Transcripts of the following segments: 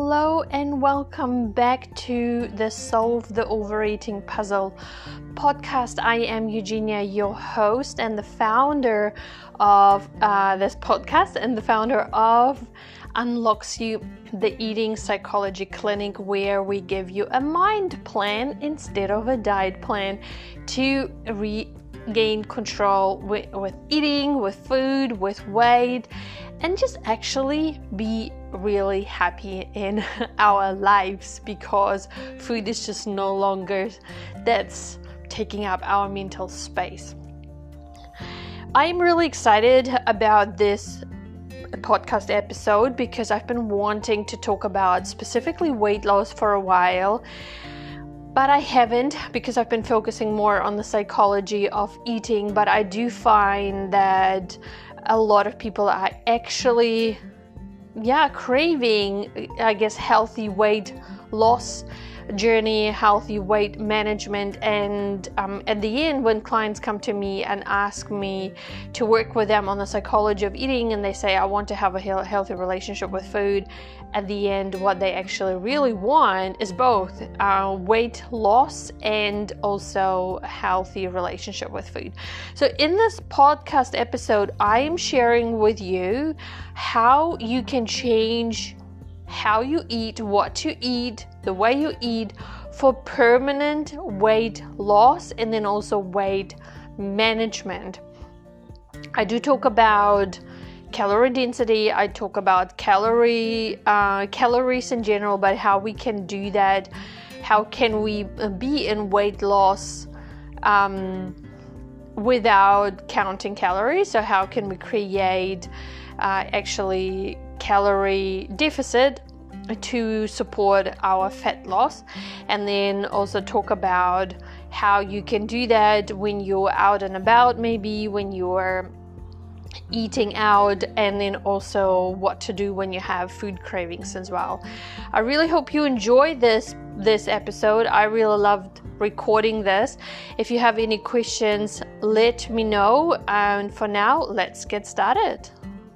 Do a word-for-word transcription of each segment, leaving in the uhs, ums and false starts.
Hello and welcome back to the Solve the Overeating Puzzle podcast. I am Eugenia, your host and the founder of uh, this podcast and the founder of Unlocks You, the Eating Psychology Clinic, where we give you a mind plan instead of a diet plan to regain control with, with eating, with food, with weight, and just actually be really happy in our lives, because food is just no longer that's taking up our mental space. I'm really excited about this podcast episode because I've been wanting to talk about specifically weight loss for a while, but I haven't, because I've been focusing more on the psychology of eating. But I do find that a lot of people are actually yeah craving, I guess, healthy weight loss journey, healthy weight management. And um, at the end, when clients come to me and ask me to work with them on the psychology of eating, and they say, I want to have a he- healthy relationship with food, at the end, what they actually really want is both uh, weight loss and also a healthy relationship with food. So in this podcast episode, I am sharing with you how you can change how you eat, what to eat, the way you eat for permanent weight loss and then also weight management. I do talk about calorie density, I talk about calorie uh, calories in general, but how we can do that, how can we be in weight loss um, without counting calories, so how can we create uh, actually calorie deficit to support our fat loss, and then also talk about how you can do that when you're out and about, maybe when you're eating out, and then also what to do when you have food cravings as well. I really hope you enjoy this this episode. I really loved recording this. If you have any questions, let me know, and for now, let's get started.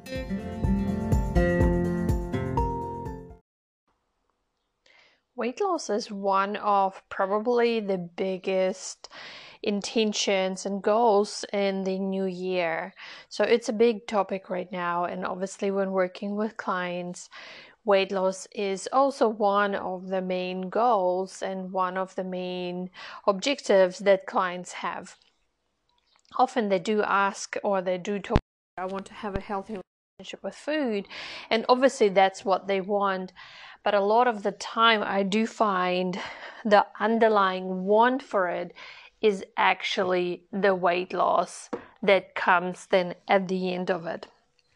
Weight loss is one of probably the biggest intentions and goals in the new year. So it's a big topic right now, and obviously when working with clients, weight loss is also one of the main goals and one of the main objectives that clients have. Often they do ask, or they do talk, I want to have a healthy relationship with food, and obviously that's what they want. But a lot of the time I do find the underlying want for it is actually the weight loss that comes then at the end of it.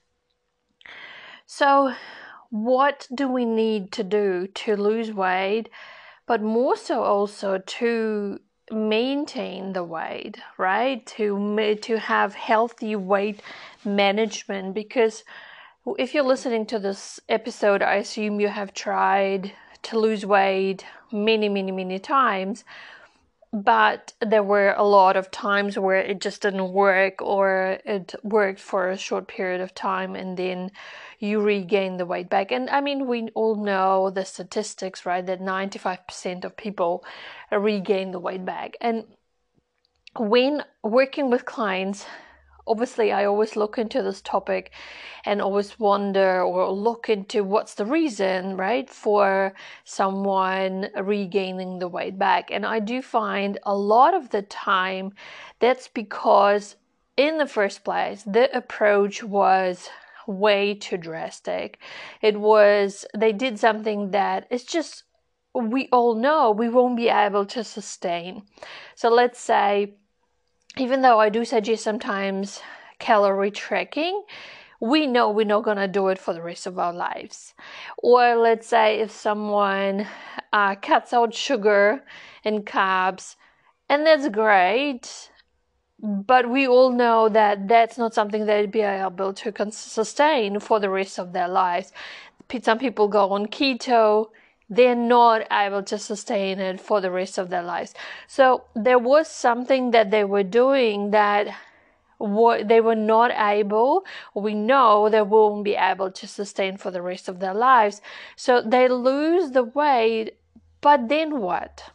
So what do we need to do to lose weight, but more so also to maintain the weight, right? To, to have healthy weight management, because if you're listening to this episode, I assume you have tried to lose weight many, many, many times, but there were a lot of times where it just didn't work, or it worked for a short period of time and then you regain the weight back. And I mean, we all know the statistics, right, that ninety-five percent of people regain the weight back. And when working with clients, obviously, I always look into this topic and always wonder or look into what's the reason, right, for someone regaining the weight back. And I do find a lot of the time that's because in the first place, the approach was way too drastic. It was, they did something that is just, we all know we won't be able to sustain. So let's say, even though I do suggest sometimes calorie tracking, we know we're not going to do it for the rest of our lives. Or let's say if someone uh, cuts out sugar and carbs, and that's great, but we all know that that's not something they'd be able to sustain for the rest of their lives. Some people go on keto, they're not able to sustain it for the rest of their lives. So there was something that they were doing that what they were not able, we know they won't be able to sustain for the rest of their lives. So they lose the weight, but then what?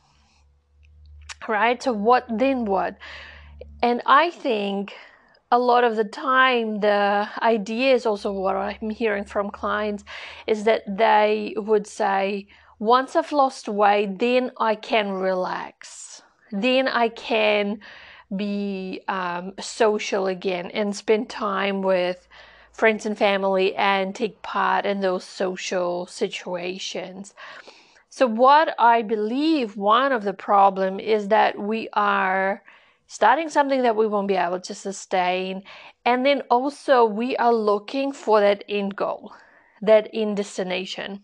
Right? So what then what? And I think a lot of the time the idea is also what I'm hearing from clients is that they would say, once I've lost weight, then I can relax. Then I can be um, social again and spend time with friends and family and take part in those social situations. So what I believe one of the problem is that we are starting something that we won't be able to sustain, and then also we are looking for that end goal, that end destination.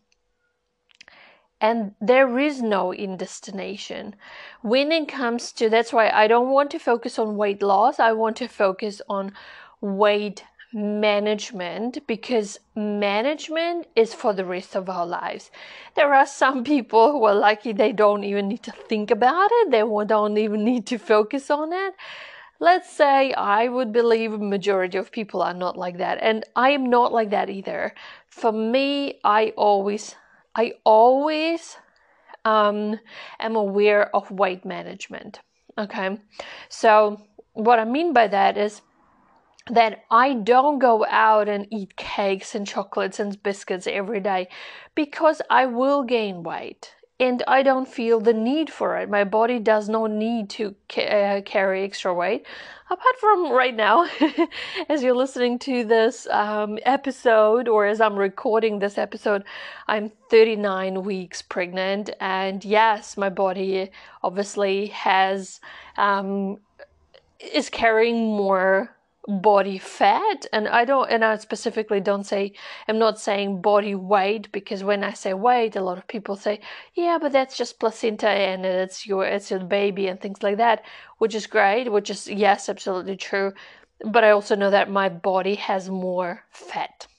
And there is no end destination. When it comes to, that's why I don't want to focus on weight loss, I want to focus on weight management, because management is for the rest of our lives. There are some people who are lucky they don't even need to think about it, they don't even need to focus on it. Let's say I would believe a majority of people are not like that, and I am not like that either. For me, I always I always um, am aware of weight management. Okay, so what I mean by that is that I don't go out and eat cakes and chocolates and biscuits every day, because I will gain weight and I don't feel the need for it. My body does not need to ca- uh, carry extra weight, apart from right now, as you're listening to this um, episode, or as I'm recording this episode, I'm thirty-nine weeks pregnant, and yes, my body obviously has um, is carrying more body fat, and I don't and I specifically don't say I'm not saying body weight, because when I say weight, a lot of people say, yeah, but that's just placenta and it's your it's your baby and things like that, which is great, which is yes, absolutely true, but I also know that my body has more fat,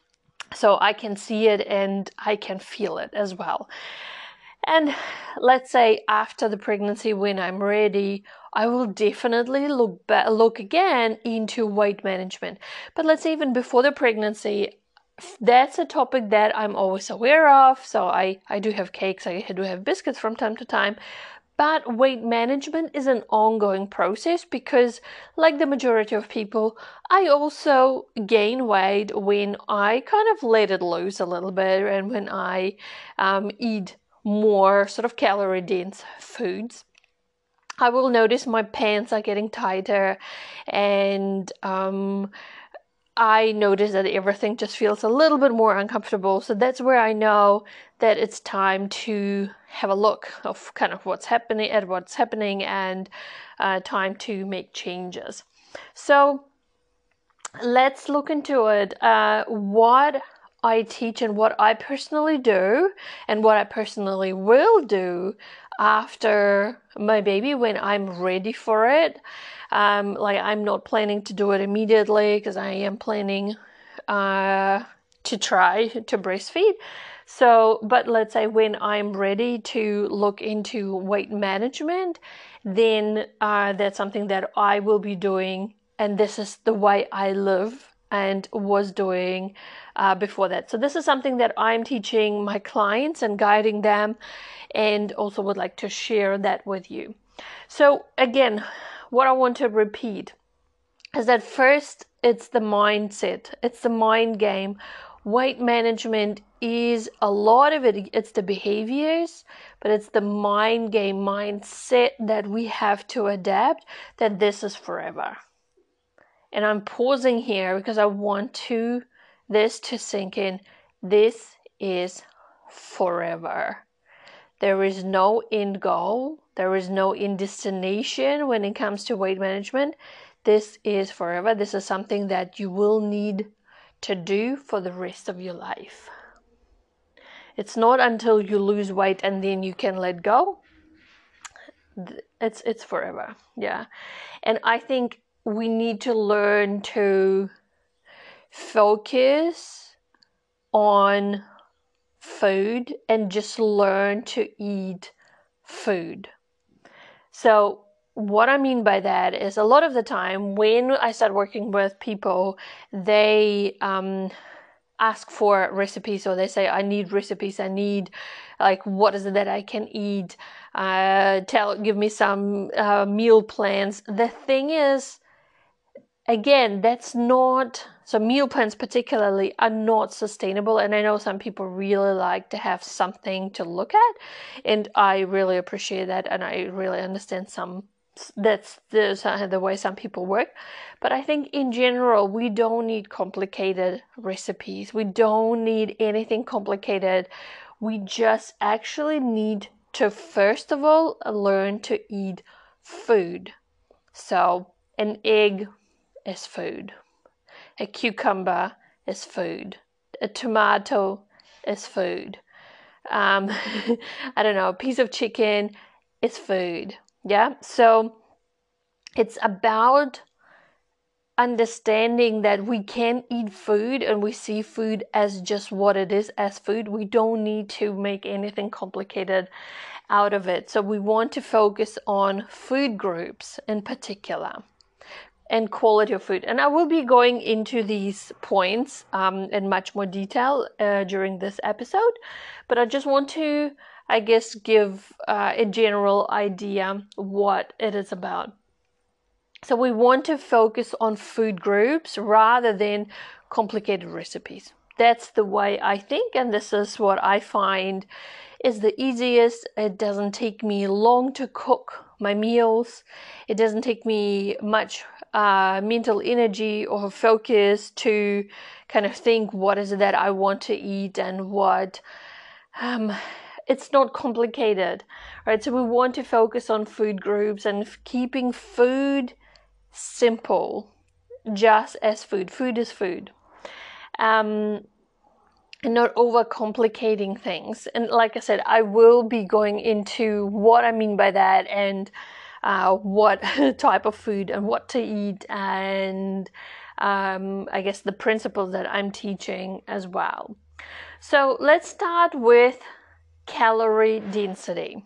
so I can see it and I can feel it as well. And let's say after the pregnancy, when I'm ready, I will definitely look back, look again into weight management. But let's say even before the pregnancy, that's a topic that I'm always aware of. So I, I do have cakes, I do have biscuits from time to time. But weight management is an ongoing process, because like the majority of people, I also gain weight when I kind of let it loose a little bit, and when I um, eat more sort of calorie dense foods. I will notice my pants are getting tighter, and um, I notice that everything just feels a little bit more uncomfortable. So that's where I know that it's time to have a look of kind of what's happening at what's happening and uh, time to make changes. So let's look into it. Uh, what I teach and what I personally do and what I personally will do after my baby when I'm ready for it. Um, like I'm not planning to do it immediately, because I am planning uh, to try to breastfeed. So, but let's say when I'm ready to look into weight management, then uh, that's something that I will be doing, and this is the way I live and was doing uh, before that. So this is something that I'm teaching my clients and guiding them, and also would like to share that with you. So again, what I want to repeat is that first, it's the mindset, it's the mind game. Weight management is a lot of it, it's the behaviors, but it's the mind game, mindset that we have to adapt, that this is forever. And I'm pausing here because I want to this to sink in. This is forever. There is no end goal. There is no end destination when it comes to weight management. This is forever. This is something that you will need to do for the rest of your life. It's not until you lose weight and then you can let go. It's it's forever. Yeah. And I think we need to learn to focus on food and just learn to eat food. So what I mean by that is a lot of the time when I start working with people, they um, ask for recipes, or they say, I need recipes, I need, like, what is it that I can eat? Uh, tell, give me some uh, meal plans. The thing is, again, that's not, so meal plans particularly are not sustainable. And I know some people really like to have something to look at, and I really appreciate that, and I really understand some, that's the, the way some people work. But I think in general, we don't need complicated recipes. We don't need anything complicated. We just actually need to, first of all, learn to eat food. So an egg is food. A cucumber is food. A tomato is food. Um, I don't know, a piece of chicken is food. Yeah, so it's about understanding that we can eat food and we see food as just what it is, as food. We don't need to make anything complicated out of it. So we want to focus on food groups in particular and quality of food. And I will be going into these points um, in much more detail uh, during this episode, but I just want to, I guess, give uh, a general idea what it is about. So we want to focus on food groups rather than complicated recipes. That's the way I think, and this is what I find is the easiest. It doesn't take me long to cook my meals. It doesn't take me much uh, mental energy or focus to kind of think what is it that I want to eat and what. Um, it's not complicated, right? So we want to focus on food groups and keeping food simple, just as food. Food is food. Um, and not overcomplicating things. And like I said, I will be going into what I mean by that, and uh, what type of food and what to eat, and um, I guess the principles that I'm teaching as well. So let's start with calorie density.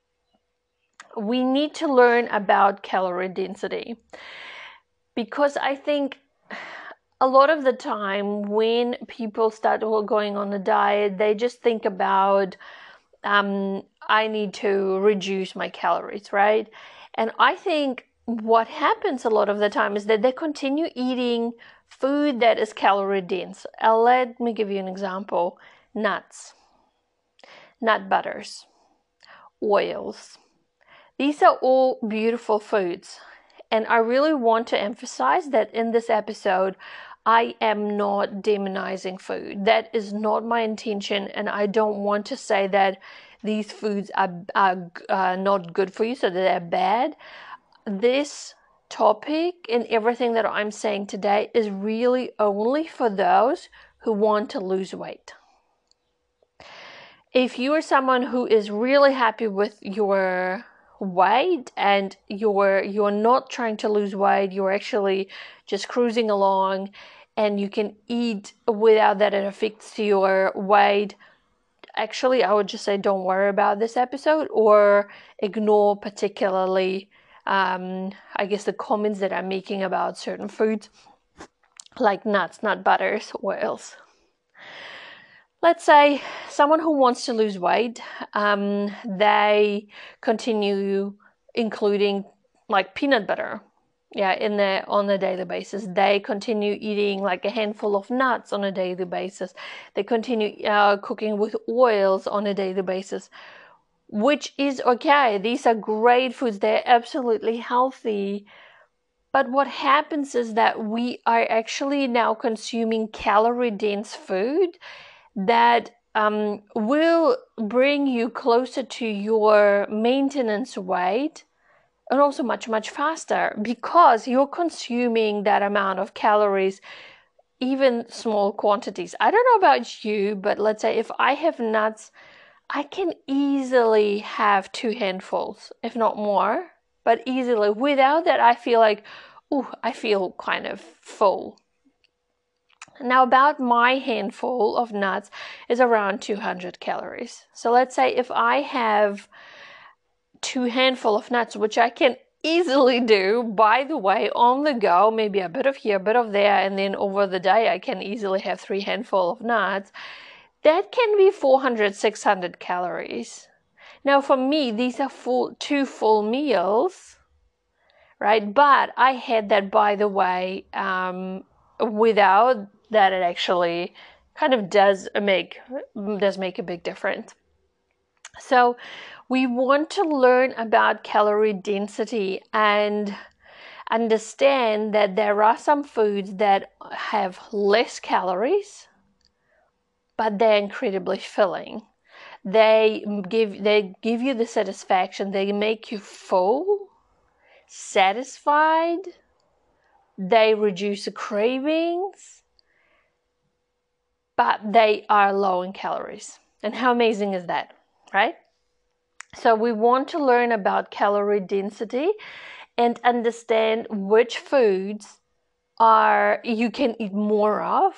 We need to learn about calorie density because I think a lot of the time when people start going on a diet, they just think about, um, I need to reduce my calories, right? And I think what happens a lot of the time is that they continue eating food that is calorie dense. Uh, let me give you an example. Nuts, nut butters, oils. These are all beautiful foods. And I really want to emphasize that in this episode, I am not demonizing food. That is not my intention, and I don't want to say that these foods are, are uh, not good for you, so that they're bad. This topic and everything that I'm saying today is really only for those who want to lose weight. If you are someone who is really happy with your weight and you're you're not trying to lose weight, you're actually just cruising along, and you can eat without that it affects your weight, actually I would just say don't worry about this episode, or ignore particularly um, I guess the comments that I'm making about certain foods like nuts, nut butters, oils. Let's say someone who wants to lose weight, um, they continue including like peanut butter, yeah, in the on a daily basis. They continue eating like a handful of nuts on a daily basis. They continue uh, cooking with oils on a daily basis, which is okay. These are great foods. They're absolutely healthy. But what happens is that we are actually now consuming calorie-dense food that um, will bring you closer to your maintenance weight, and also much, much faster, because you're consuming that amount of calories, even small quantities. I don't know about you, but let's say if I have nuts, I can easily have two handfuls, if not more, but easily. Without that, I feel like, ooh, I feel kind of full. Now, about my handful of nuts is around two hundred calories. So let's say if I have two handful of nuts, which I can easily do, by the way, on the go, maybe a bit of here, a bit of there, and then over the day I can easily have three handfuls of nuts. That can be four hundred, six hundred calories. Now for me, these are full, two full meals, right? But I had that, by the way, um, without that, it actually kind of does make, does make a big difference. So we want to learn about calorie density and understand that there are some foods that have less calories, but they're incredibly filling. They give, they give you the satisfaction, they make you full, satisfied, they reduce the cravings, but they are low in calories. And how amazing is that, right? So we want to learn about calorie density and understand which foods are you can eat more of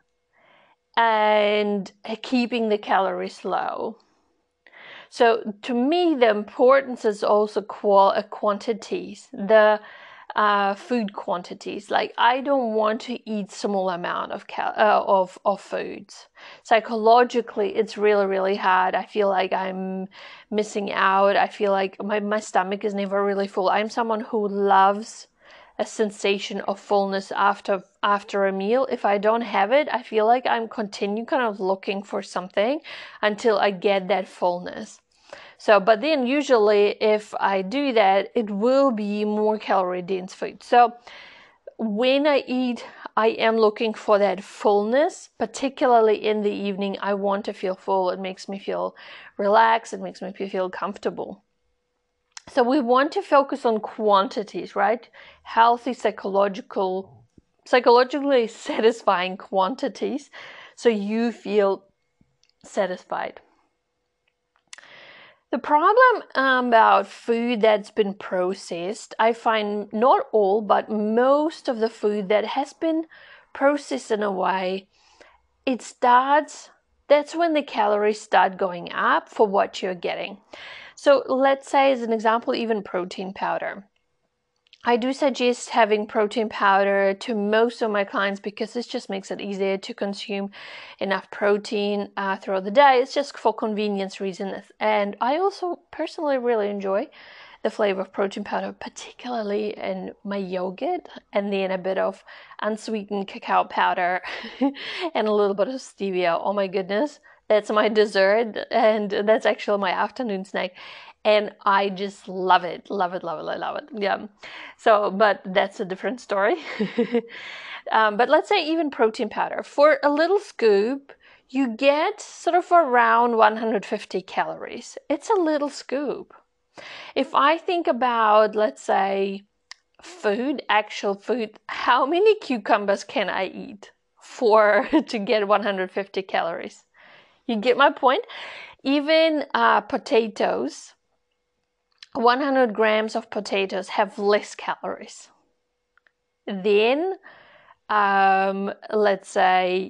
and keeping the calories low. So to me, the importance is also qual- quantities, the uh, food quantities. Like I don't want to eat small amount of cal- uh, of of foods. Psychologically, it's really really hard. I feel like I'm missing out. I feel like my my stomach is never really full. I'm someone who loves a sensation of fullness after after a meal. If I don't have it, I feel like I'm continue kind of looking for something until I get that fullness. So, but then usually if I do that, it will be more calorie dense food. So when I eat, I am looking for that fullness, particularly in the evening. I want to feel full. It makes me feel relaxed. It makes me feel comfortable. So we want to focus on quantities, right? Healthy, psychological, psychologically satisfying quantities, so you feel satisfied. The problem um, about food that's been processed, I find not all, but most of the food that has been processed in a way, it starts, that's when the calories start going up for what you're getting. So let's say, as an example, even protein powder. I do suggest having protein powder to most of my clients because this just makes it easier to consume enough protein uh, throughout the day. It's just for convenience reasons. And I also personally really enjoy the flavor of protein powder, particularly in my yogurt, and then a bit of unsweetened cacao powder and a little bit of stevia. Oh my goodness, that's my dessert, and that's actually my afternoon snack. And I just love it, love it, love it, love it. Yeah. So, but that's a different story. um, but let's say even protein powder. For a little scoop, you get sort of around one hundred fifty calories. It's a little scoop. If I think about, let's say, food, actual food, how many cucumbers can I eat for to get one hundred fifty calories? You get my point? Even uh, potatoes, one hundred grams of potatoes have less calories. Then, um, let's say,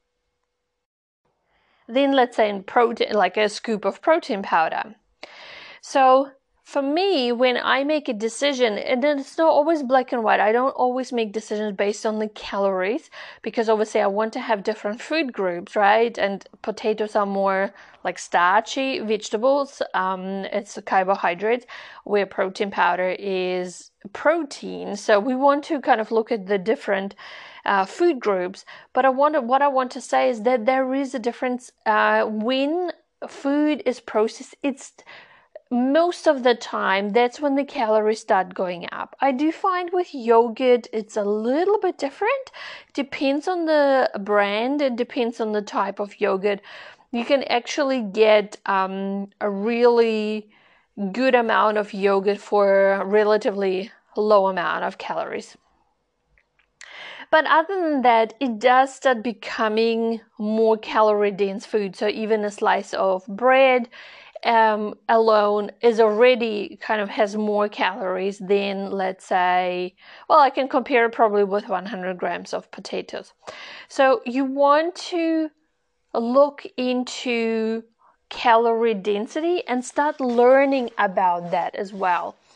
then let's say in protein, like a scoop of protein powder. So for me, when I make a decision, and it's not always black and white, I don't always make decisions based on the calories, because obviously I want to have different food groups, right? And potatoes are more like starchy vegetables. Um, it's a carbohydrate, where protein powder is protein. So we want to kind of look at the different uh, food groups. But I want to, what I want to say is that there is a difference uh, when food is processed. It's most of the time, that's when the calories start going up. I do find with yogurt, it's a little bit different. Depends on the brand. It depends on the type of yogurt. You can actually get um, a really good amount of yogurt for a relatively low amount of calories. But other than that, it does start becoming more calorie dense food. So even a slice of bread Um, alone is already kind of has more calories than, let's say, well, I can compare it probably with one hundred grams of potatoes. So you want to look into calorie density and start learning about that as well.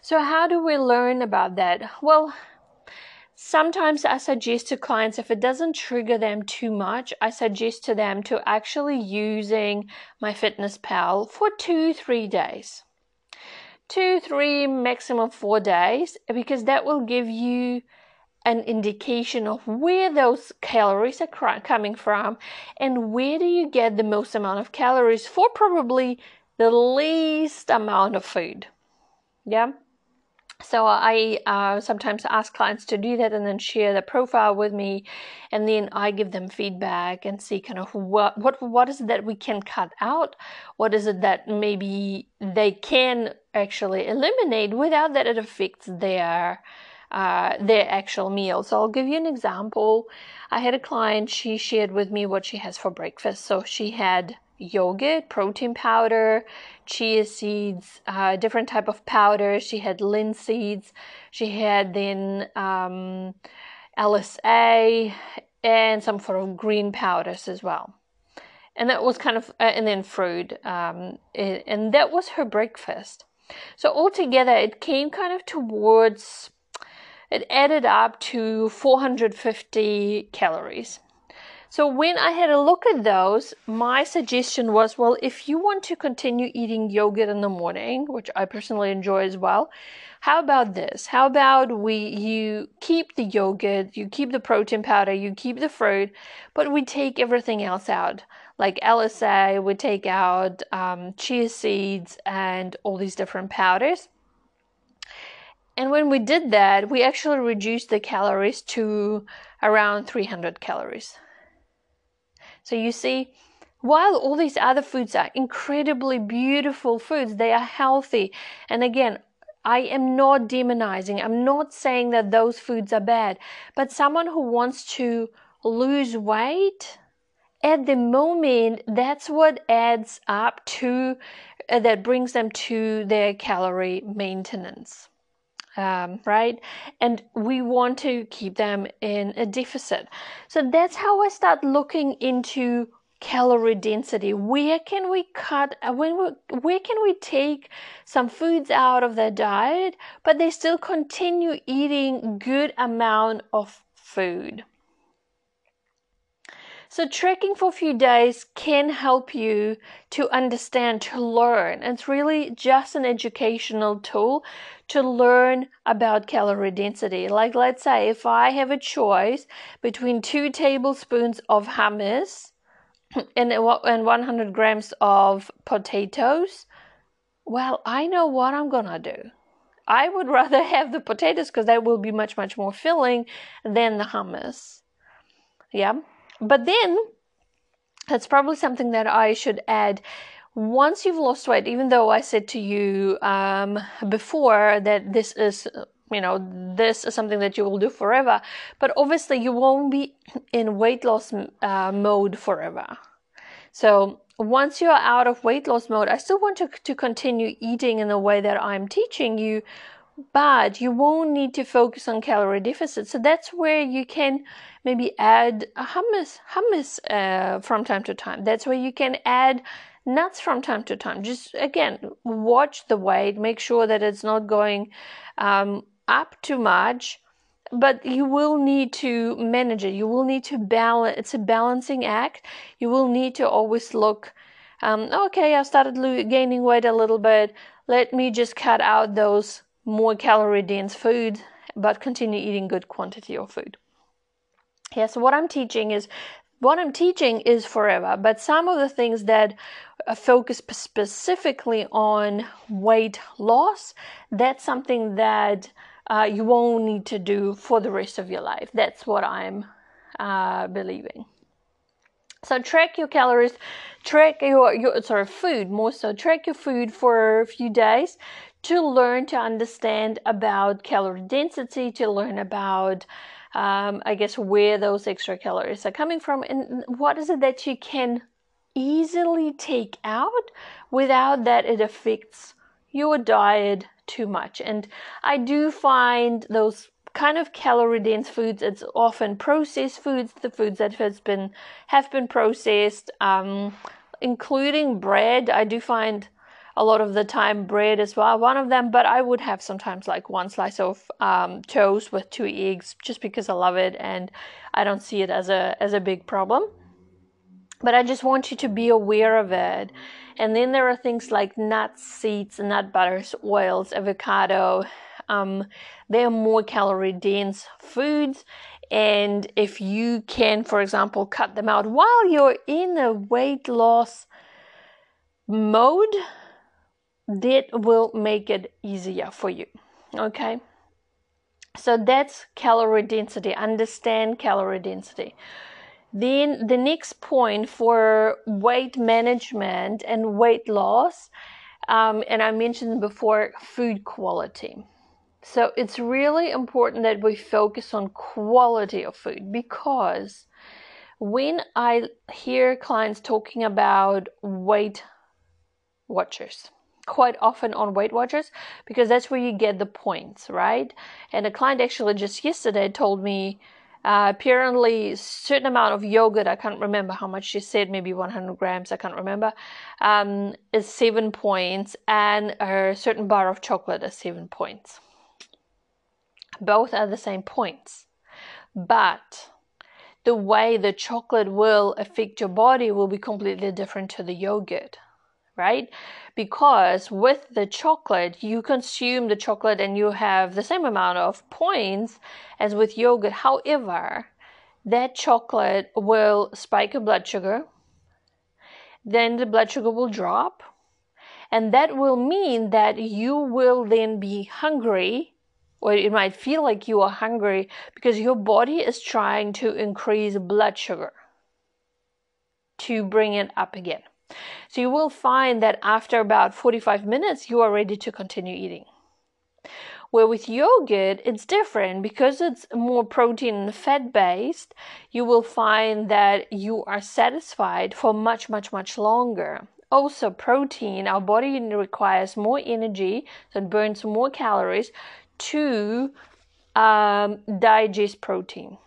So how do we learn about that? Well, sometimes I suggest to clients, if it doesn't trigger them too much, I suggest to them to actually using MyFitnessPal for two, three days. Two, three, maximum four days, because that will give you an indication of where those calories are coming from and where do you get the most amount of calories for probably the least amount of food. Yeah. So I uh, sometimes ask clients to do that and then share the profile with me, and then I give them feedback and see kind of what what what is it that we can cut out, what is it that maybe they can actually eliminate without that it affects their uh, their actual meal. So I'll give you an example. I had a client, she shared with me what she has for breakfast. So she had yogurt, protein powder, chia seeds, uh, different type of powder. She had linseeds. She had then um, L S A and some sort of green powders as well. And that was kind of, uh, and then fruit. Um, it, and that was her breakfast. So altogether, it came kind of towards, it added up to four hundred fifty calories. So when I had a look at those, my suggestion was, well, if you want to continue eating yogurt in the morning, which I personally enjoy as well, how about this? How about we you keep the yogurt, you keep the protein powder, you keep the fruit, but we take everything else out, like L S A, we take out um, chia seeds and all these different powders. And when we did that, we actually reduced the calories to around three hundred calories. So you see, while all these other foods are incredibly beautiful foods, they are healthy. And again, I am not demonizing. I'm not saying that those foods are bad. But someone who wants to lose weight, at the moment, that's what adds up to, uh, that brings them to their calorie maintenance. Um, right? And we want to keep them in a deficit. So that's how I start looking into calorie density. Where can we cut, when we, where can we take some foods out of their diet, but they still continue eating good amount of food? So tracking for a few days can help you to understand, to learn. It's really just an educational tool to learn about calorie density. Like, let's say if I have a choice between two tablespoons of hummus and, and one hundred grams of potatoes, well, I know what I'm gonna do. I would rather have the potatoes because that will be much, much more filling than the hummus. Yeah. But then, that's probably something that I should add. Once you've lost weight, even though I said to you um, before that this is, you know, this is something that you will do forever, but obviously you won't be in weight loss uh, mode forever. So once you're out of weight loss mode, I still want to, to continue eating in the way that I'm teaching you, but you won't need to focus on calorie deficit. So that's where you can maybe add a hummus, hummus uh, from time to time. That's where you can add nuts from time to time. Just, again, watch the weight, make sure that it's not going um, up too much, but you will need to manage it. You will need to balance. It's a balancing act. You will need to always look, um, okay, I started lo- gaining weight a little bit. Let me just cut out those more calorie dense food, but continue eating good quantity of food. Yeah, so what I'm teaching is, what I'm teaching is forever, but some of the things that focus specifically on weight loss, that's something that uh, you won't need to do for the rest of your life. That's what I'm uh, believing. So track your calories, track your, your sorry, food, more so track your food for a few days to learn to understand about calorie density, to learn about, um, I guess, where those extra calories are coming from, and what is it that you can easily take out without that it affects your diet too much. And I do find those kind of calorie dense foods, it's often processed foods, the foods that has been have been processed, um, including bread. I do find a lot of the time bread as well, one of them, but I would have sometimes like one slice of um, toast with two eggs just because I love it and I don't see it as a as a big problem. But I just want you to be aware of it. And then there are things like nuts, seeds, nut butters, oils, avocado. Um, they are more calorie dense foods. And if you can, for example, cut them out while you're in a weight loss mode, that will make it easier for you. Okay? So that's calorie density. Understand calorie density. Then the next point for weight management and weight loss, um, and I mentioned before, food quality. So it's really important that we focus on quality of food, because when I hear clients talking about Weight Watchers, quite often on Weight Watchers, because that's where you get the points, right? And a client actually just yesterday told me Uh, apparently a certain amount of yogurt, I can't remember how much she said, maybe one hundred grams, I can't remember, um, is seven points, and a certain bar of chocolate is seven points. Both are the same points, but the way the chocolate will affect your body will be completely different to the yogurt, right? Because with the chocolate, you consume the chocolate and you have the same amount of points as with yogurt. However, that chocolate will spike your blood sugar, then the blood sugar will drop, and that will mean that you will then be hungry, or it might feel like you are hungry because your body is trying to increase blood sugar to bring it up again. So you will find that after about forty-five minutes, you are ready to continue eating. Where with yogurt, it's different. Because it's more protein and fat-based, you will find that you are satisfied for much, much, much longer. Also, protein, our body requires more energy, so it burns more calories to um, digest protein.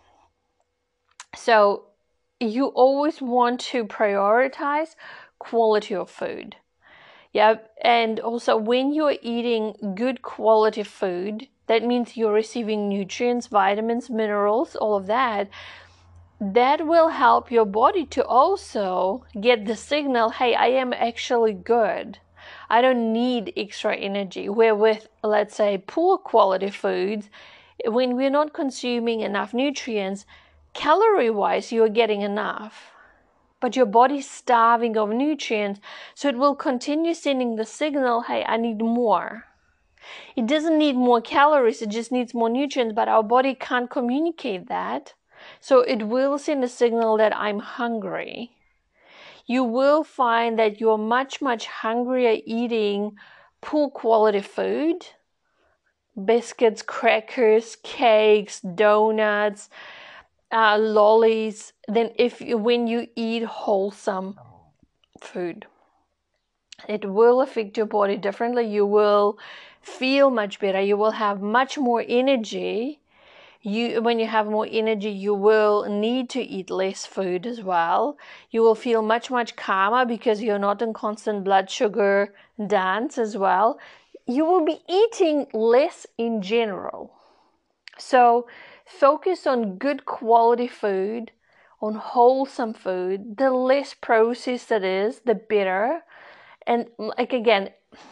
So you always want to prioritize quality of food. Yeah, and also when you're eating good quality food, that means you're receiving nutrients, vitamins, minerals, all of that. That will help your body to also get the signal, hey, I am actually good. I don't need extra energy. Where with, let's say, poor quality foods, when we're not consuming enough nutrients, calorie-wise, you're getting enough, but your body's starving of nutrients, so it will continue sending the signal, hey, I need more. It doesn't need more calories, it just needs more nutrients, but our body can't communicate that. So it will send a signal that I'm hungry. You will find that you're much, much hungrier eating poor quality food, biscuits, crackers, cakes, donuts, Uh, lollies than if you, when you eat wholesome food. It will affect your body differently. You will feel much better. You will have much more energy. You, when you have more energy, you will need to eat less food as well. You will feel much, much calmer because you're not in constant blood sugar dance as well. You will be eating less in general. So focus on good quality food, on wholesome food. The less processed it is, the better. And like again,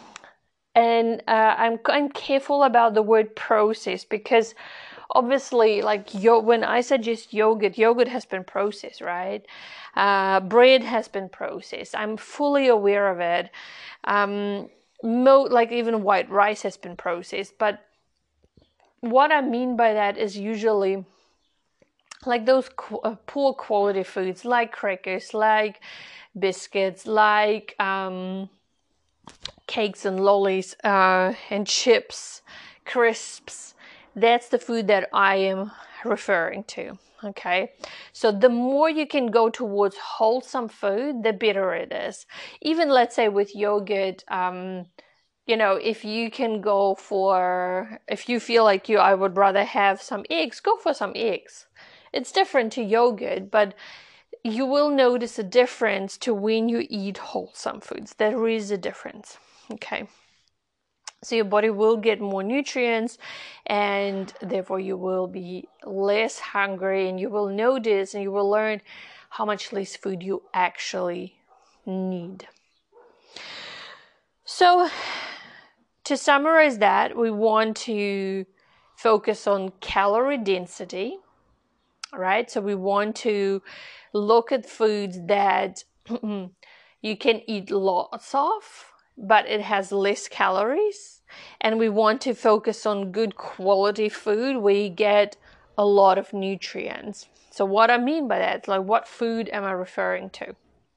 and uh, I'm I'm careful about the word processed, because obviously, like yo, when I suggest yogurt, yogurt has been processed, right? Uh, bread has been processed. I'm fully aware of it. Um, mo- like even white rice has been processed, but what I mean by that is usually like those qu- uh, poor quality foods, like crackers, like biscuits, like um, cakes and lollies, uh, and chips, crisps. That's the food that I am referring to. Okay, so the more you can go towards wholesome food, the better it is. Even let's say with yogurt, um, you know, if you can go for, if you feel like you, I would rather have some eggs, go for some eggs. It's different to yogurt, but you will notice a difference to when you eat wholesome foods. There is a difference. Okay. So your body will get more nutrients, and therefore you will be less hungry, and you will notice and you will learn how much less food you actually need. So to summarize that, we want to focus on calorie density, right? So we want to look at foods that you can eat lots of, but it has less calories. And we want to focus on good quality food where you get a lot of nutrients. So what I mean by that, like what food am I referring to?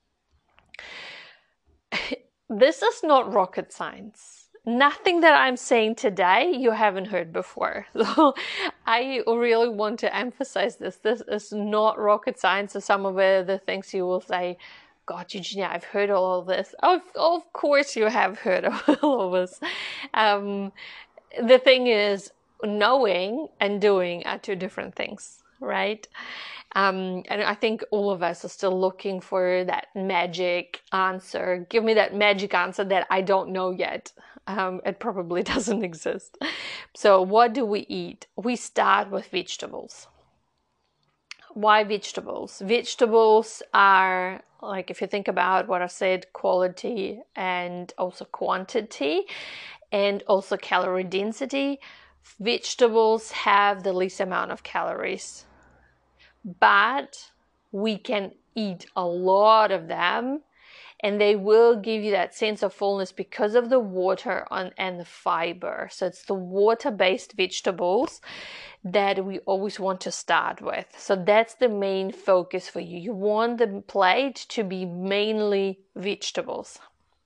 This is not rocket science. Nothing that I'm saying today you haven't heard before. So I really want to emphasize this. This is not rocket science. So some of the things you will say, God, Eugenia, I've heard all of this. Of, of course you have heard of all of this. Um, the thing is, knowing and doing are two different things, right? Um, and I think all of us are still looking for that magic answer. Give me that magic answer that I don't know yet. Um, it probably doesn't exist. So what do we eat? We start with vegetables. Why vegetables? Vegetables are, like, if you think about what I said, quality and also quantity and also calorie density, vegetables have the least amount of calories, but we can eat a lot of them, and they will give you that sense of fullness because of the water on, and the fiber. So it's the water-based vegetables that we always want to start with. So that's the main focus for you. You want the plate to be mainly vegetables.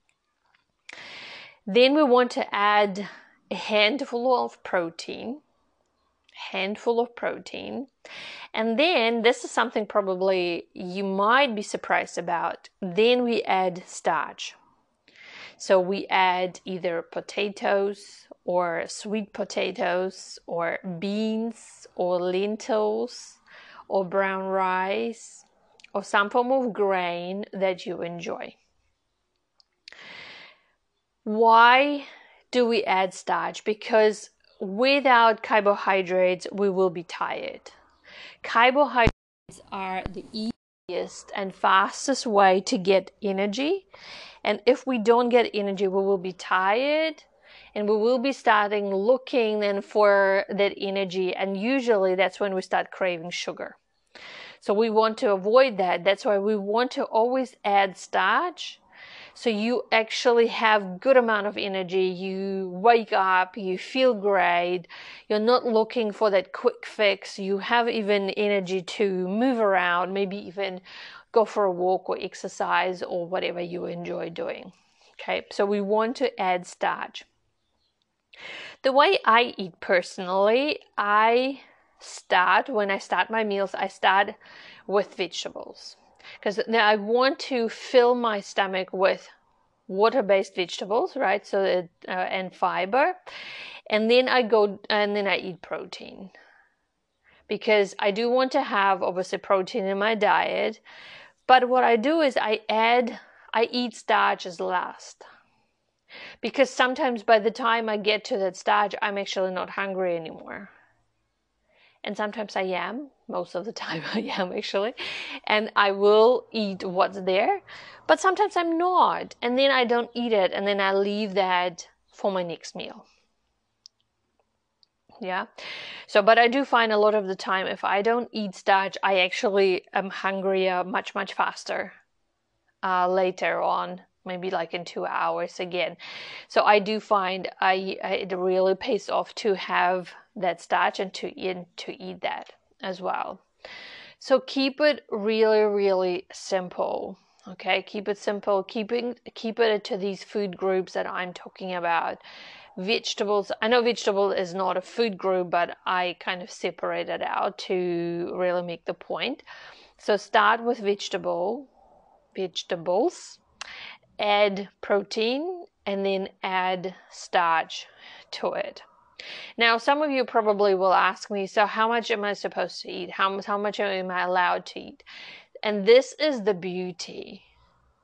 Then we want to add a handful of protein. handful of protein. And then this is something probably you might be surprised about. Then we add starch. So we add either potatoes or sweet potatoes or beans or lentils or brown rice or some form of grain that you enjoy. Why do we add starch? Because without carbohydrates, we will be tired. Carbohydrates are the easiest and fastest way to get energy. And if we don't get energy, we will be tired, and we will be starting looking then for that energy. And usually that's when we start craving sugar. So we want to avoid that. That's why we want to always add starch. So you actually have good amount of energy, you wake up, you feel great, you're not looking for that quick fix, you have even energy to move around, maybe even go for a walk or exercise or whatever you enjoy doing. Okay, so we want to add starch. The way I eat personally, I start, when I start my meals, I start with vegetables. Because now I want to fill my stomach with water-based vegetables, right? So it, uh, and fiber, and then I go and then I eat protein, because I do want to have obviously protein in my diet. But what I do is I add, I eat starch as last, because sometimes by the time I get to that starch, I'm actually not hungry anymore. And sometimes I am, most of the time I am actually, and I will eat what's there, but sometimes I'm not, and then I don't eat it, and then I leave that for my next meal. Yeah, so, but I do find a lot of the time, if I don't eat starch, I actually am hungrier much, much faster uh, later on, maybe like in two hours again. So I do find I, I it really pays off to have that starch and to eat, to eat that as well. So keep it really, really simple. Okay, keep it simple. Keeping keep it to these food groups that I'm talking about. Vegetables. I know vegetable is not a food group, but I kind of separate it out to really make the point. So start with vegetable, vegetables, add protein, and then add starch to it. Now, some of you probably will ask me, so how much am I supposed to eat? How, how much am I allowed to eat? And this is the beauty.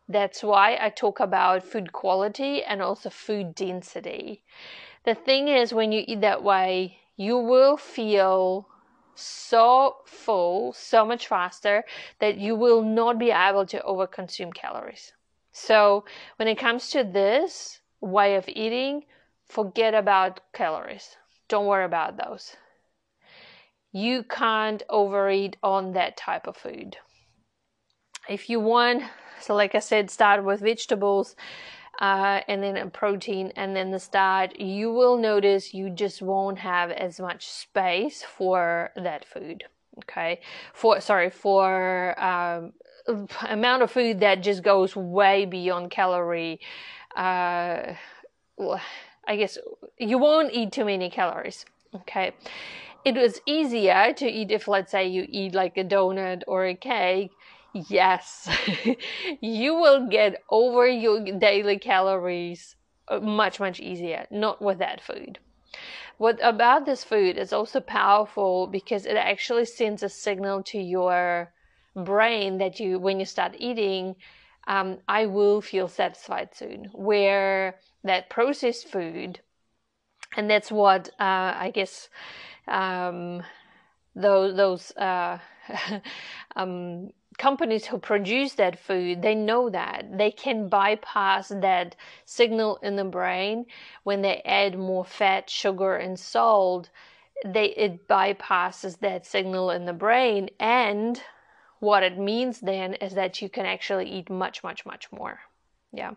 That's why I talk about food quality and also food density. The thing is, when you eat that way, you will feel so full, so much faster, that you will not be able to overconsume calories. So when it comes to this way of eating, forget about calories. Don't worry about those. You can't overeat on that type of food. If you want, so like I said, start with vegetables, uh, and then a protein, and then the start, you will notice you just won't have as much space for that food. Okay, for sorry for um, amount of food that just goes way beyond calorie. Uh, I guess you won't eat too many calories. Okay, it was easier to eat if, let's say, you eat like a donut or a cake. Yes, you will get over your daily calories much, much easier, not with that food. What about this food is also powerful because it actually sends a signal to your brain that you, when you start eating, um, I will feel satisfied soon. Where that processed food, and that's what uh, I guess um, those those uh, um, companies who produce that food, they know that they can bypass that signal in the brain when they add more fat, sugar, and salt. They it bypasses that signal in the brain, and what it means then is that you can actually eat much, much, much more. Yeah.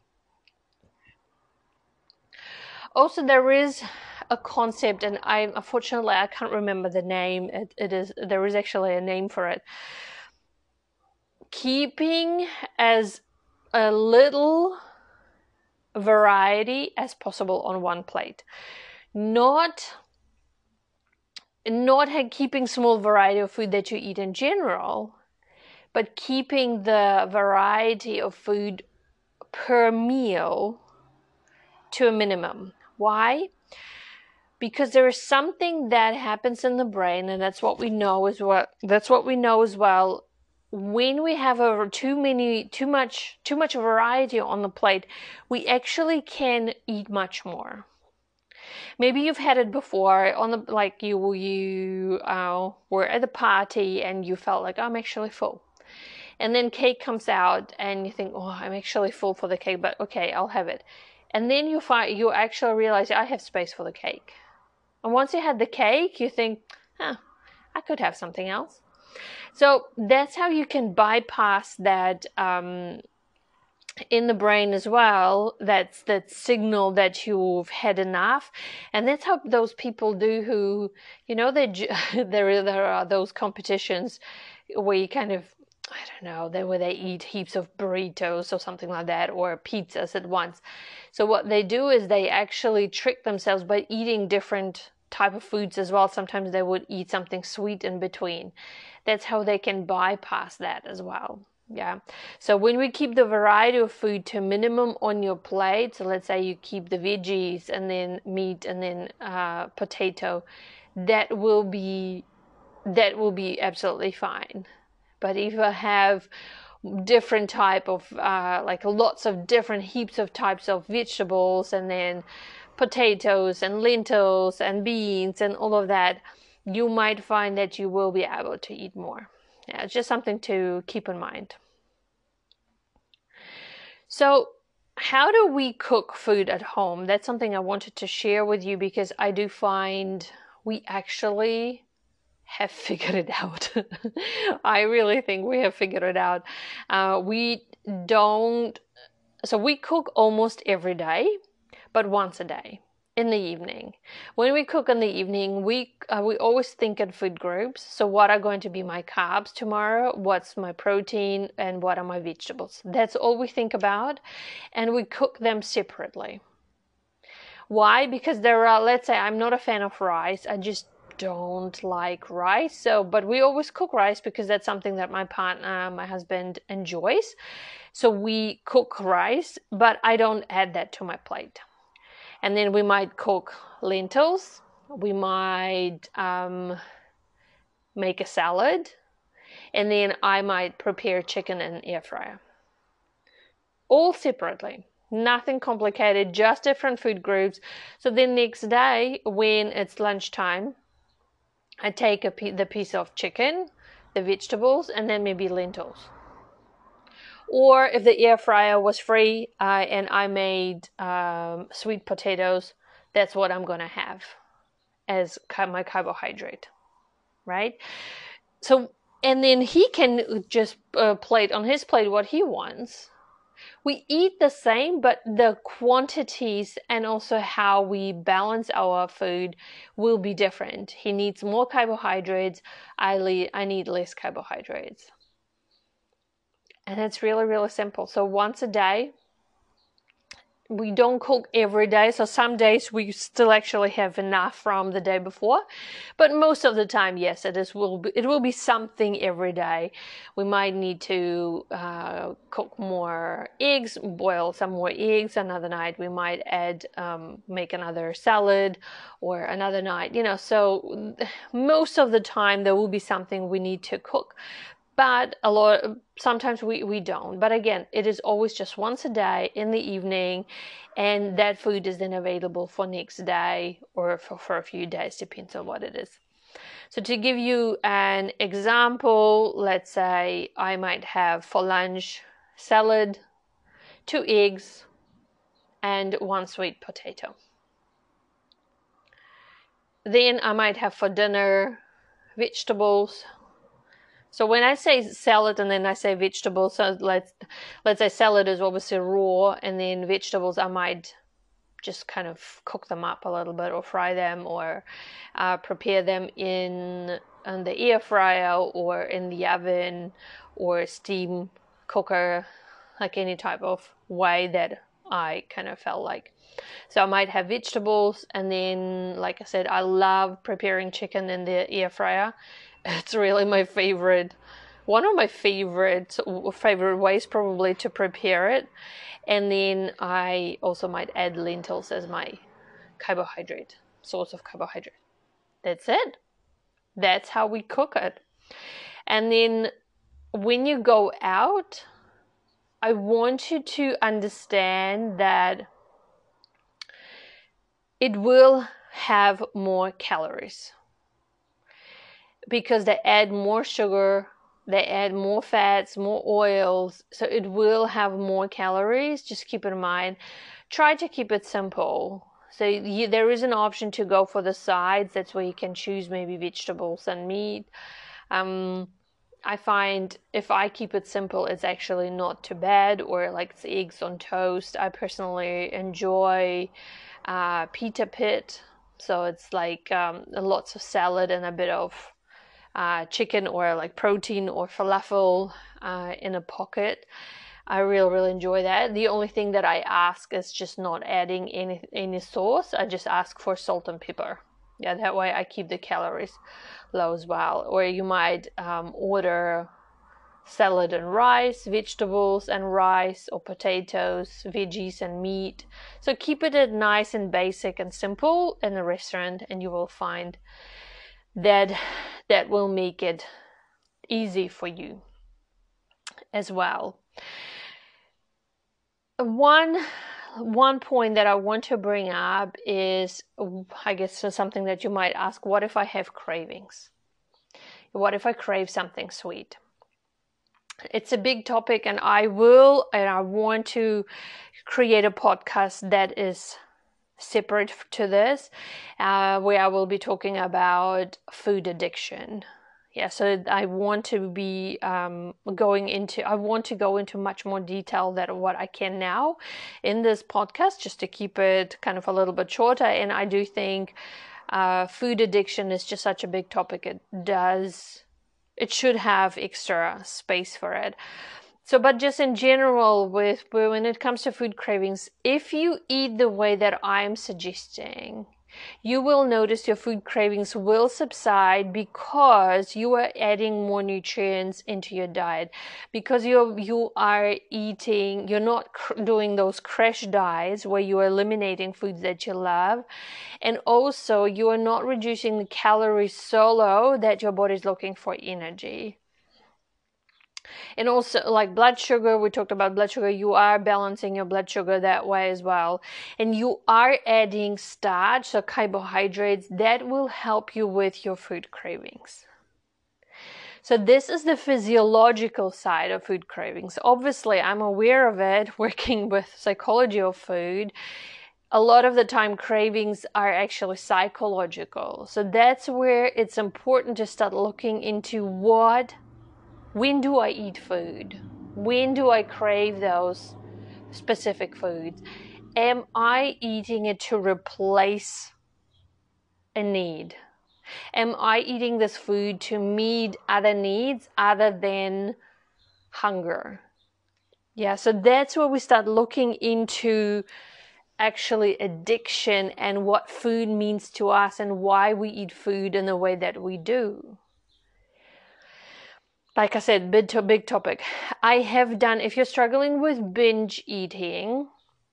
Also, there is a concept, and I unfortunately I can't remember the name. It, it is there is actually a name for it. Keeping as a little variety as possible on one plate, not not keeping small variety of food that you eat in general, but keeping the variety of food per meal to a minimum. Why? Because there is something that happens in the brain, and that's what we know as well. That's what we know as well. When we have a too many, too much, too much variety on the plate, we actually can eat much more. Maybe you've had it before on the like you you uh, were at a party and you felt like, oh, I'm actually full, and then cake comes out and you think, oh, I'm actually full for the cake, but okay, I'll have it, and then you find you actually realize I have space for the cake, and once you had the cake, you think, huh, I could have something else. So that's how you can bypass that um, in the brain as well. That's that signal that you've had enough, and that's how those people do who, you know, they there there are those competitions where you kind of, I don't know, they where they eat heaps of burritos or something like that, or pizzas at once. So what they do is they actually trick themselves by eating different type of foods as well. Sometimes they would eat something sweet in between. That's how they can bypass that as well. Yeah. So when we keep the variety of food to a minimum on your plate, so let's say you keep the veggies and then meat and then uh, potato, that will be that will be absolutely fine. But if you have different type of uh, like lots of different heaps of types of vegetables, and then potatoes and lentils and beans and all of that, you might find that you will be able to eat more. Yeah, it's just something to keep in mind. So how do we cook food at home? That's something I wanted to share with you because I do find we actually have figured it out. I really think we have figured it out. Uh, we don't, so we cook almost every day, but once a day in the evening. When we cook in the evening, we uh, we always think in food groups. So what are going to be my carbs tomorrow? What's my protein? And what are my vegetables? That's all we think about. And we cook them separately. Why? Because there are, let's say I'm not a fan of rice. I just don't like rice. So, but we always cook rice because that's something that my partner, my husband enjoys. So we cook rice, but I don't add that to my plate. And then we might cook lentils. We might um, make a salad. And then I might prepare chicken in an air fryer. all separately. Nothing complicated, just different food groups. So then next day, when it's lunchtime, I take a pe- the piece of chicken, the vegetables, and then maybe lentils. Or if the air fryer was free uh, and I made um, sweet potatoes, that's what I'm going to have as my carbohydrate, right? So, and then he can just uh, plate on his plate what he wants. We eat the same, but the quantities and also how we balance our food will be different. He needs more carbohydrates. I, le- I need less carbohydrates. And it's really, really simple. So once a day, we don't cook every day. So some days we still actually have enough from the day before. But most of the time, yes, it is will be, it will be something every day. We might need to uh, cook more eggs, boil some more eggs. Another night we might add, um, make another salad, or another night, you know. So most of the time there will be something we need to cook. But a lot, sometimes we, we don't. But again, it is always just once a day in the evening, and that food is then available for next day or for, for a few days, depends on what it is. So to give you an example, let's say I might have for lunch salad, two eggs, and one sweet potato. Then I might have for dinner vegetables. So when I say salad and then I say vegetables, so let's let's say salad is obviously raw, and then vegetables I might just kind of cook them up a little bit, or fry them, or uh, prepare them in, in the air fryer or in the oven or steam cooker, like any type of way that I kind of felt like. So I might have vegetables, and then, like I said, I love preparing chicken in the air fryer. It's really my favorite, one of my favorite favorite ways probably to prepare it. And then I also might add lentils as my carbohydrate, source of carbohydrate. That's it. That's how we cook it. And then when you go out, I want you to understand that it will have more calories, because they add more sugar, they add more fats, more oils, so it will have more calories. Just keep in mind, try to keep it simple. So you, there is an option to go for the sides. That's where you can choose maybe vegetables and meat. Um, I find if I keep it simple, it's actually not too bad. Or like it's eggs on toast. I personally enjoy uh, pita pit. So it's like um, lots of salad and a bit of Uh, chicken or like protein or falafel uh, in a pocket. I really, really enjoy that. The only thing that I ask is just not adding any any sauce. I just ask for salt and pepper. Yeah, that way I keep the calories low as well. Or you might um, order salad and rice, vegetables and rice, or potatoes, veggies and meat. So keep it nice and basic and simple in the restaurant, and you will find that that will make it easy for you as well. One one point that I want to bring up is, I guess, something that you might ask: what if I have cravings? What if I crave something sweet? It's a big topic, and I will and I want to create a podcast that is separate to this, uh, where I will be talking about food addiction. Yeah, so I want to be um, going into, I want to go into much more detail than what I can now in this podcast, just to keep it kind of a little bit shorter. And I do think uh, food addiction is just such a big topic. It does, it should have extra space for it. So, but just in general, with when it comes to food cravings, if you eat the way that I'm suggesting, you will notice your food cravings will subside, because you are adding more nutrients into your diet, because you you are eating, you're not cr- doing those crash diets where you are eliminating foods that you love, and also you are not reducing the calories so low that your body is looking for energy. And also, like blood sugar, we talked about blood sugar, you are balancing your blood sugar that way as well. And you are adding starch, so carbohydrates, that will help you with your food cravings. So this is the physiological side of food cravings. Obviously, I'm aware of it, working with psychology of food. A lot of the time, cravings are actually psychological. So that's where it's important to start looking into what when do I eat food? When do I crave those specific foods? Am I eating it to replace a need? Am I eating this food to meet other needs other than hunger? Yeah, so that's where we start looking into actually addiction and what food means to us and why we eat food in the way that we do. Like I said, big, to big topic. I have done, if you're struggling with binge eating,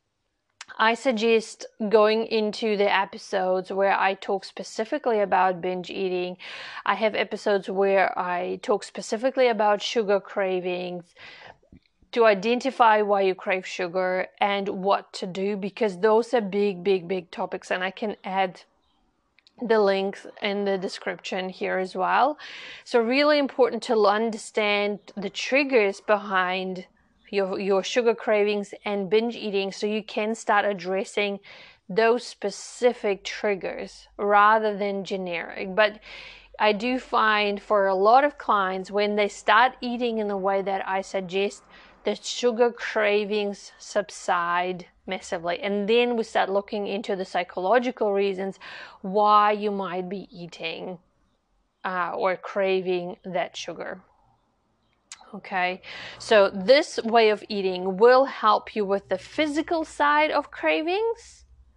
I suggest going into the episodes where I talk specifically about binge eating. I have episodes where I talk specifically about sugar cravings, to identify why you crave sugar and what to do, because those are big, big, big topics, and I can add the links in the description here as well. So really important to understand the triggers behind your your sugar cravings and binge eating, so you can start addressing those specific triggers rather than generic. But I do find for a lot of clients, when they start eating in the way that I suggest, the sugar cravings subside massively. And then we start looking into the psychological reasons why you might be eating uh, or craving that sugar. Okay, so this way of eating will help you with the physical side of cravings.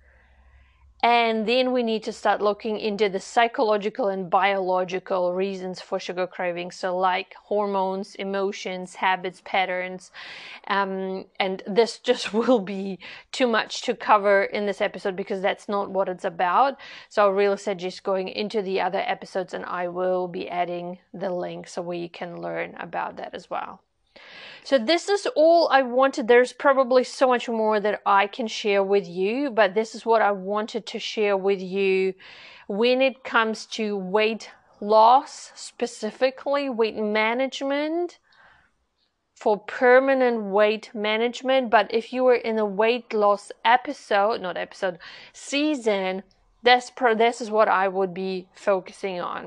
And then we need to start looking into the psychological and biological reasons for sugar cravings. So like hormones, emotions, habits, patterns. Um, and this just will be too much to cover in this episode because that's not what it's about. So I really suggest going into the other episodes, and I will be adding the link so where you can learn about that as well. So this is all I wanted. There's probably so much more that I can share with you, but this is what I wanted to share with you when it comes to weight loss, specifically weight management, for permanent weight management. But if you were in a weight loss episode, not episode, season, that's pro, this is what I would be focusing on.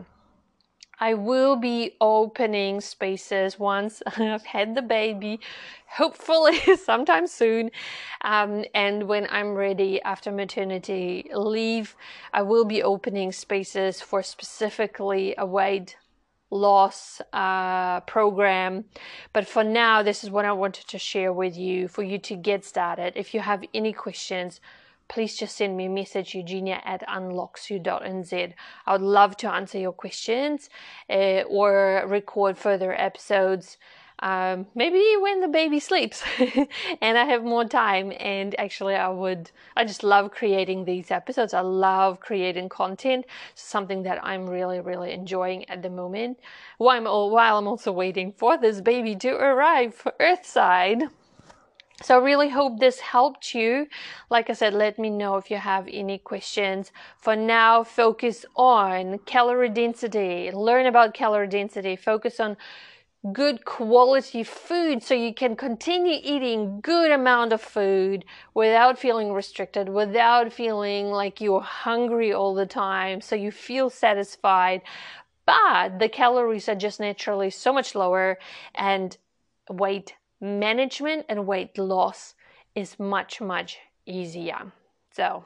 I will be opening spaces once I've had the baby, hopefully sometime soon. Um, and when I'm ready after maternity leave, I will be opening spaces for specifically a weight loss uh, program. But for now, this is what I wanted to share with you for you to get started. If you have any questions, please just send me a message, Eugenia at unlocks you dot n z. I would love to answer your questions uh, or record further episodes, um, maybe when the baby sleeps and I have more time. And actually I would, I just love creating these episodes. I love creating content, something that I'm really, really enjoying at the moment, while I'm, while I'm also waiting for this baby to arrive for Earthside. So I really hope this helped you. Like I said, let me know if you have any questions. For now, focus on calorie density. Learn about calorie density. Focus on good quality food so you can continue eating good amount of food without feeling restricted, without feeling like you're hungry all the time, so you feel satisfied. But the calories are just naturally so much lower, and weight management and weight loss is much, much easier. So,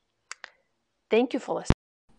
thank you for listening.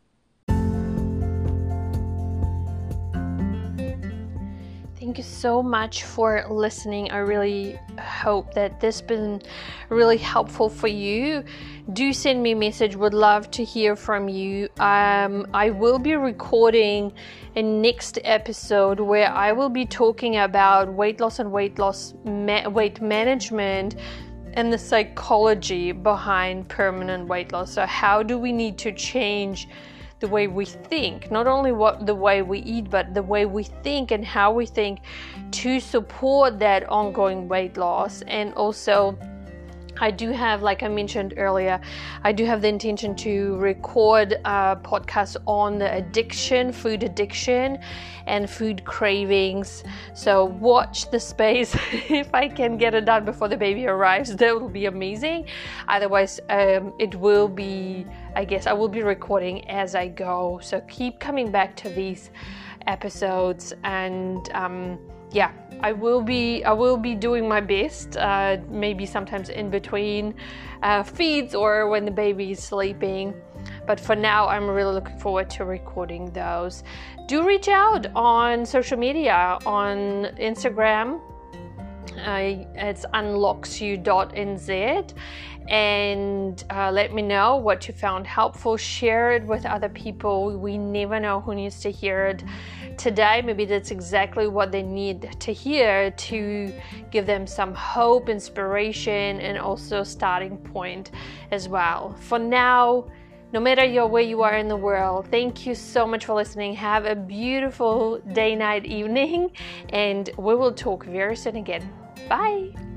Thank you so much for listening. I really hope that this has been really helpful for you. Do send me a message. Would love to hear from you. Um, I will be recording a next episode where I will be talking about weight loss and weight loss ma- weight management and the psychology behind permanent weight loss. So how do we need to change the way we think, not only what the way we eat, but the way we think and how we think to support that ongoing weight loss. And also, I do have, like I mentioned earlier, I do have the intention to record a podcast on the addiction, food addiction and food cravings. So watch the space. If I can get it done before the baby arrives, that will be amazing. Otherwise, um, it will be, I guess, I will be recording as I go. So keep coming back to these episodes, and um, yeah, I will be I will be doing my best, uh, maybe sometimes in between uh, feeds or when the baby is sleeping. But for now, I'm really looking forward to recording those. Do reach out on social media, on Instagram. Uh, it's unlocks you dot n z, and uh, let me know what you found helpful. Share it with other people. We never know who needs to hear it today. Maybe that's exactly what they need to hear to give them some hope, inspiration, and also starting point as well. For now, no matter your where you are in the world, thank you so much for listening. Have a beautiful day, night, evening, and we will talk very soon again. Bye.